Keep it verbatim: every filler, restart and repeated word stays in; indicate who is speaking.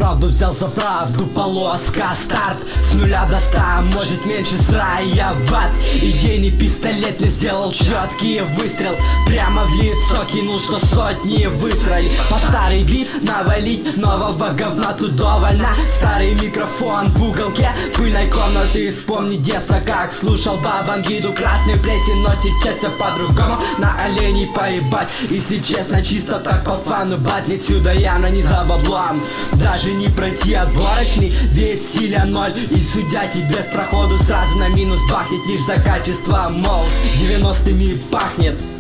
Speaker 1: правду взял за правду, полоска, старт с нуля до ста, может меньше с рая в ад. Идейный пистолет не сделал четкий выстрел, прямо в лицо кинул, что сотни выстрелили. Под старый бит навалить нового говна тут довольно. Старый микрофон в уголке пыльной комнаты, вспомнить детство, как слушал Бабангиду. Красный плесень, но сейчас все по-другому, на оленей поебать. Если честно, чисто так по фану, батли сюда явно не за баблом. Даже не пройти отборочный, весь стиля ноль, и судья тебе с проходу сразу на минус бахнет лишь за качество, мол, девяностыми пахнет.